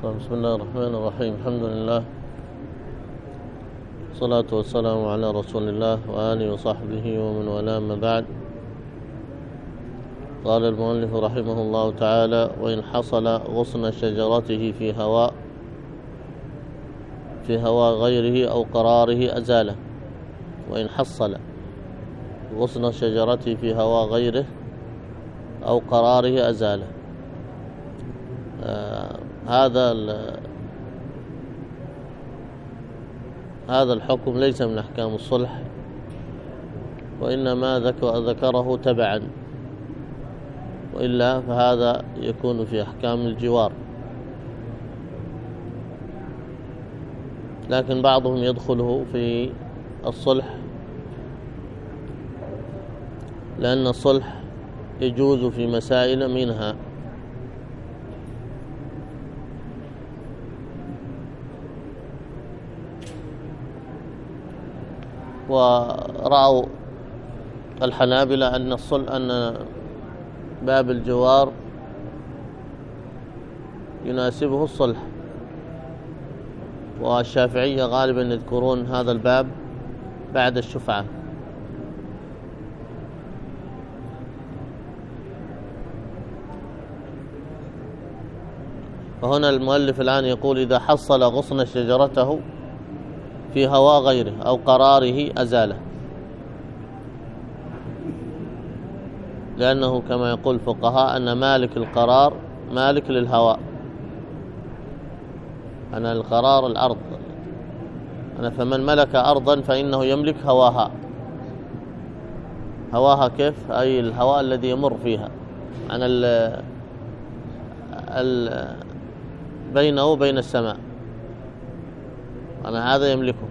بسم الله الرحمن الرحيم. الحمد لله، الصلاة والسلام على رسول الله وآله وصحبه ومن والاه، ما بعد. قال المؤلف رحمه الله تعالى: وإن حصل غصن شجرته في هواء غيره أو قراره أزاله. وإن حصل غصن شجرته في هواء غيره أو قراره أزاله. هذا الحكم ليس من أحكام الصلح، وإنما ذكره تبعا، وإلا فهذا يكون في أحكام الجوار. لكن بعضهم يدخله في الصلح، لأن الصلح يجوز في مسائل منها: ورأوا الحنابلة أن باب الجوار يناسبه الصلح، والشافعية غالبا يذكرون هذا الباب بعد الشفعة. فهنا المؤلف الآن يقول: إذا حصل غصن شجرته في هواء غيره أو قراره أزاله، لأنه كما يقول الفقهاء أن مالك القرار مالك للهواء. أنا القرار الأرض، فمن ملك أرضا فإنه يملك هواها. هواها كيف؟ أي الهواء الذي يمر فيها، بينه وبين السماء، هذا يملكه.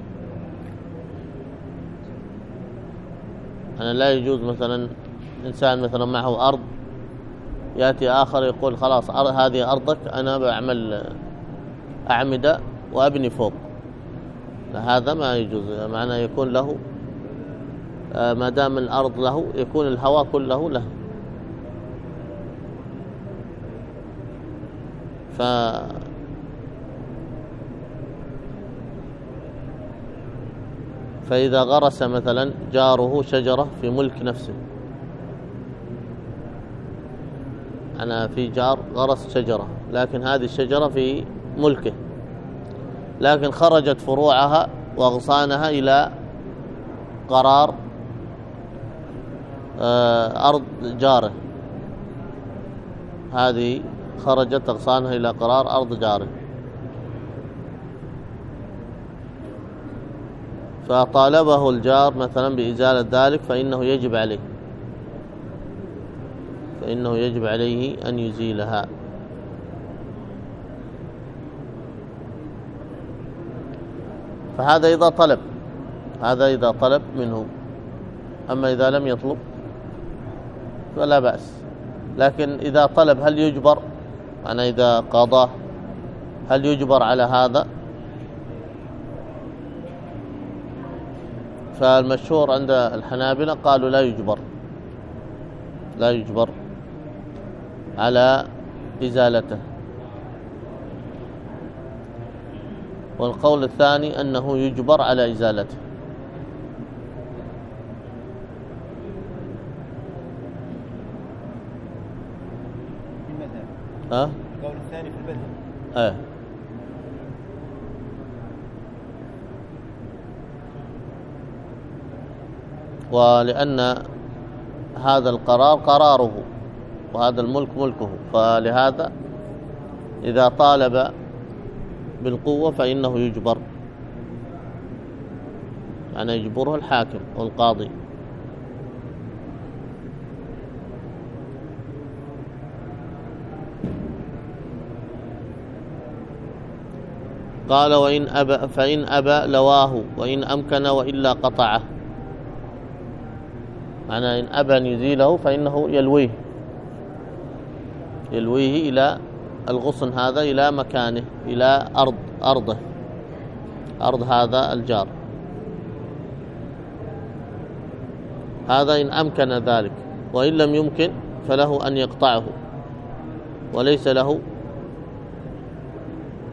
لا يجوز مثلا إنسان مثلا معه أرض، يأتي آخر يقول: خلاص هذه أرضك، أنا بعمل أعمدة وأبني فوق. هذا ما يجوز. معناه يكون له، ما دام الأرض له يكون الهواء كله له. فإذا غرس مثلا جاره شجرة في ملك نفسه، في جار غرس شجرة، لكن هذه الشجرة في ملكه، لكن خرجت فروعها وأغصانها إلى قرار أرض جاره. هذه خرجت أغصانها إلى قرار أرض جاره، فطالبه الجار مثلا بإزالة ذلك، فإنه يجب عليه أن يزيلها. فهذا إذا طلب منه. أما إذا لم يطلب فلا بأس. لكن إذا طلب هل يجبر؟ إذا قضاه هل يجبر على هذا؟ فالمشهور عند الحنابلة قالوا لا يجبر على إزالته. والقول الثاني أنه يجبر على إزالته. القول الثاني في المذهب. ولأن هذا القرار قراره وهذا الملك ملكه، فلهذا إذا طالب بالقوة فإنه يجبر، يجبره الحاكم والقاضي. قال: فإن أبى لواه، وإن أمكن وإلا قطعه. إن أبى أن يزيله فإنه يلويه إلى الغصن هذا، إلى مكانه، إلى أرض هذا الجار. هذا إن أمكن ذلك، وإن لم يمكن فله أن يقطعه، وليس له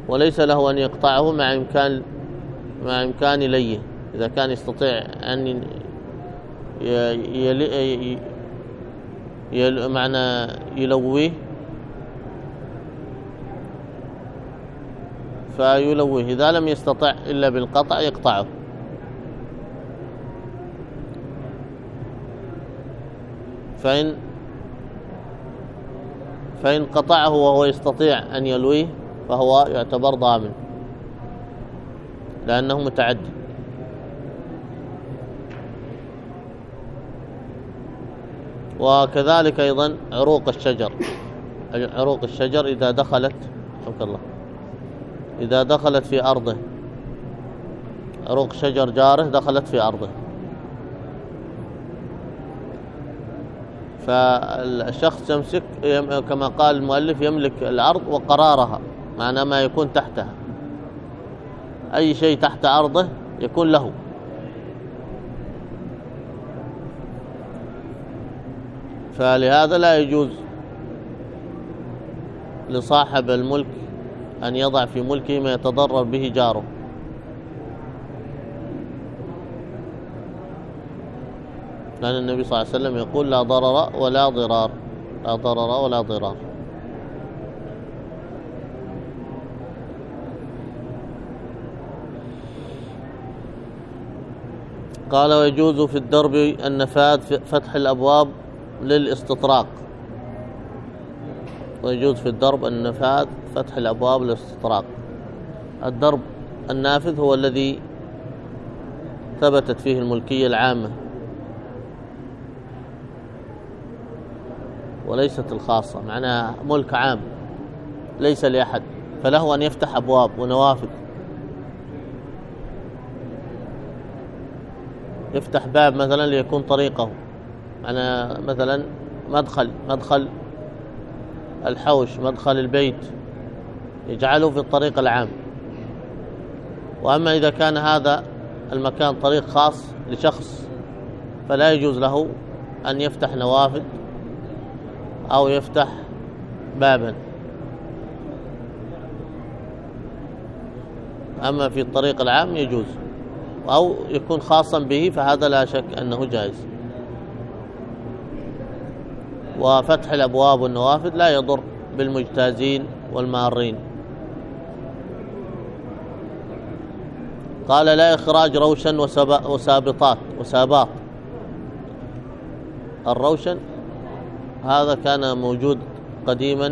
وليس له أن يقطعه مع إمكان ليه. إذا كان يستطيع أن معنى يلويه فيلويه، إذا لم يستطع إلا بالقطع يقطعه. فإن قطعه وهو يستطيع أن يلويه فهو يعتبر ضامن لأنه متعدي. وكذلك أيضا عروق الشجر إذا دخلت في أرضه، عروق شجر جاره دخلت في أرضه، فالشخص يمسك كما قال المؤلف يملك الأرض وقرارها، معنى ما يكون تحتها، أي شيء تحت أرضه يكون له. فلهذا لا يجوز لصاحب الملك أن يضع في ملكه ما يتضرر به جاره، لأن النبي صلى الله عليه وسلم يقول لا ضرر ولا ضرار، لا ضرر ولا ضرار. قال ويجوز في الدرب النفاذ فتح الأبواب للاستطراق. ويجوز في الدرب النفاذ فتح الأبواب للاستطراق. الدرب النافذ هو الذي ثبتت فيه الملكية العامة وليست الخاصة، معناها ملك عام ليس لأحد، فله أن يفتح أبواب ونوافذ. يفتح باب مثلا ليكون طريقه، أنا مثلا مدخل الحوش، مدخل البيت، يجعله في الطريق العام. وأما إذا كان هذا المكان طريق خاص لشخص فلا يجوز له أن يفتح نوافذ أو يفتح بابا. أما في الطريق العام يجوز، أو يكون خاصا به، فهذا لا شك أنه جائز. وفتح الأبواب والنوافذ لا يضر بالمجتازين والمارين. قال لا إخراج روشن وساباط. الروشن هذا كان موجود قديما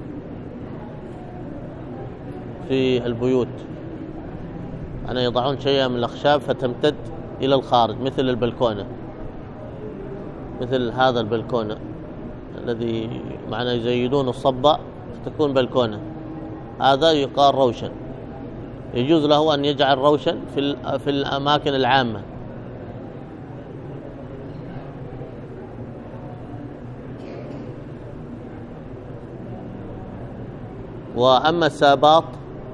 في البيوت، أن يضعون شيئا من الأخشاب فتمتد إلى الخارج، مثل البلكونة، مثل هذا البلكونة الذي معنا يزيدون الصبة فتكون بلكونة، هذا يقال روشن. يجوز له أن يجعل روشن في الأماكن العامة. وأما الساباط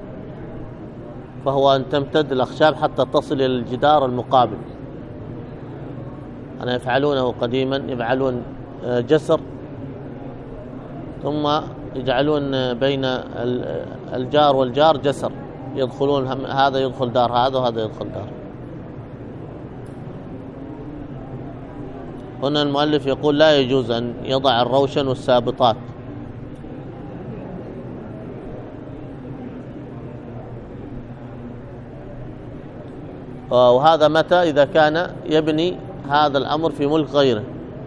فهو أن تمتد الأخشاب حتى تصل إلى الجدار المقابل. أنا يفعلونه قديما، يفعلون جسر ثم يجعلون بين الجار والجار جسر، يدخلون هذا يدخل دار هذا وهذا يدخل دار. هنا المؤلف يقول لا يجوز أن يضع الروشن والسابطات. وهذا متى؟ إذا كان يبني هذا الأمر في ملك غيره،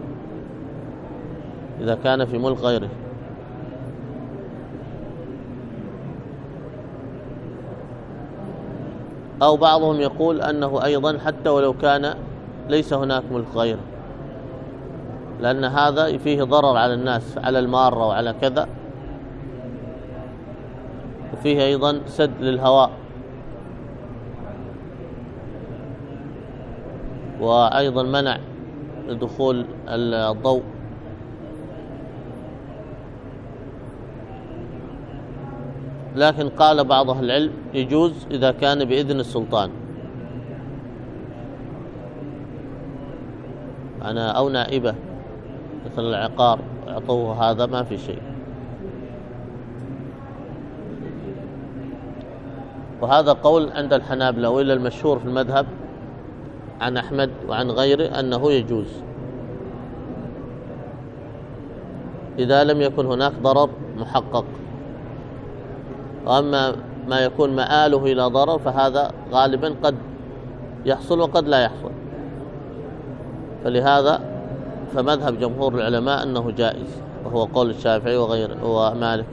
إذا كان في ملك غيره. أو بعضهم يقول أنه أيضا حتى ولو كان ليس هناك ملك غيره، لأن هذا فيه ضرر على الناس، على المارة وعلى كذا، وفيه أيضا سد للهواء، وأيضا منع لدخول الضوء. لكن قال بعض أهل العلم يجوز إذا كان بإذن السلطان، أو نائبة مثل العقار أعطوه هذا ما في شيء. وهذا قول عند الحنابلة، وإلا المشهور في المذهب عن أحمد وعن غيره أنه يجوز إذا لم يكن هناك ضرر محقق. وأما ما يكون مآله إلى ضرر فهذا غالبا قد يحصل وقد لا يحصل. فلهذا فمذهب جمهور العلماء أنه جائز، وهو قول الشافعي وغيره ومالك.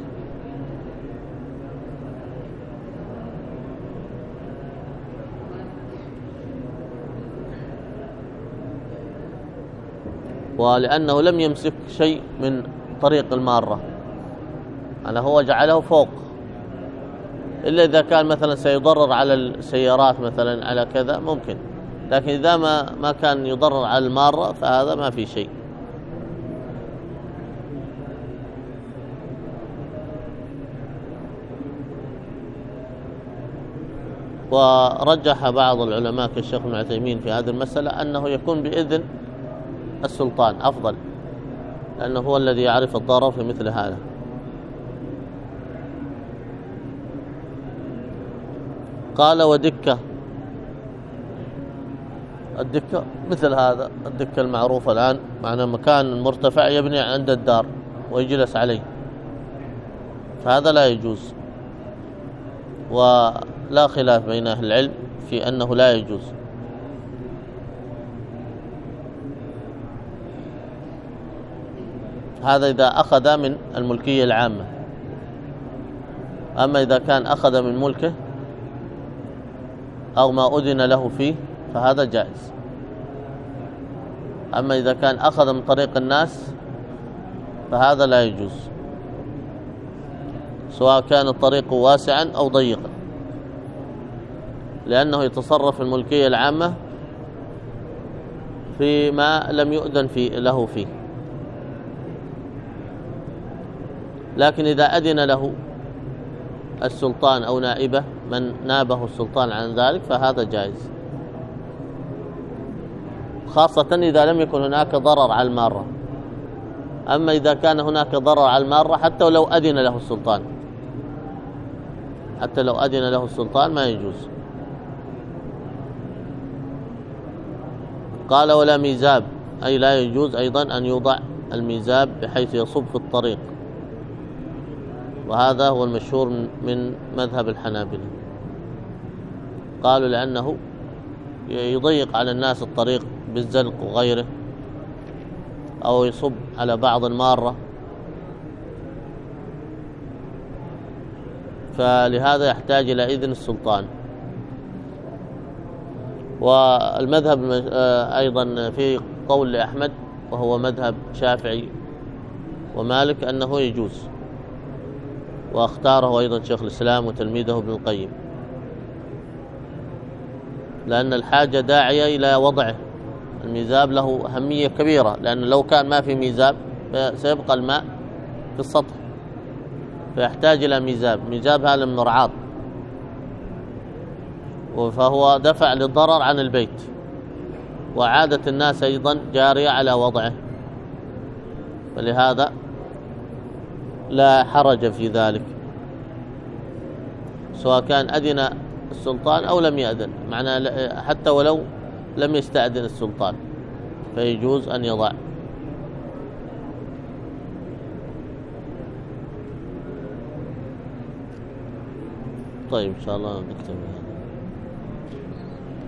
ولأنه لم يمسك شيء من طريق المارة، أنا هو جعله فوق، إلا إذا كان مثلا سيضرر على السيارات مثلا على كذا ممكن، لكن إذا ما كان يضرر على المارة فهذا ما في شيء. ورجح بعض العلماء كالشيخ ابن عثيمين في هذه المسألة أنه يكون بإذن السلطان أفضل، لأنه هو الذي يعرف الضرر في مثل هذا. قال ودكة، الدكة مثل هذا الدكة المعروفة الآن، معنى مكان مرتفع يبني عند الدار ويجلس عليه، فهذا لا يجوز، ولا خلاف بين أهل العلم في أنه لا يجوز. هذا إذا أخذ من الملكية العامة. أما إذا كان أخذ من ملكه أو ما أذن له فيه فهذا جائز. أما إذا كان أخذ من طريق الناس فهذا لا يجوز، سواء كان الطريق واسعا أو ضيقا، لأنه يتصرف في الملكية العامة فيما لم يؤذن له فيه. لكن إذا أذن له السلطان أو نائبه من نابه السلطان عن ذلك فهذا جائز، خاصة إذا لم يكن هناك ضرر على المارة. أما إذا كان هناك ضرر على المارة حتى لو أذن له السلطان، حتى لو أذن له السلطان ما يجوز. قال ولا ميزاب، أي لا يجوز أيضا أن يوضع الميزاب بحيث يصب في الطريق، وهذا هو المشهور من مذهب الحنابلة. قالوا لأنه يضيق على الناس الطريق بالزلق وغيره، أو يصب على بعض المارة، فلهذا يحتاج إلى إذن السلطان. والمذهب أيضا في قول لأحمد وهو مذهب شافعي ومالك أنه يجوز، واختاره أيضا شيخ الإسلام وتلميذه ابن القيم، لأن الحاجة داعية إلى وضعه. الميزاب له أهمية كبيرة، لأن لو كان ما في ميزاب سيبقى الماء في السطح، فيحتاج إلى ميزاب. ميزاب هذا من رعاض، فهو دفع للضرر عن البيت، وعادة الناس أيضا جارية على وضعه، فلهذا لا حرج في ذلك، سواء كان أذن السلطان أو لم يأذن، معنى حتى ولو لم يستأذن السلطان فيجوز أن يضع. طيب إن شاء الله نكتب هذا.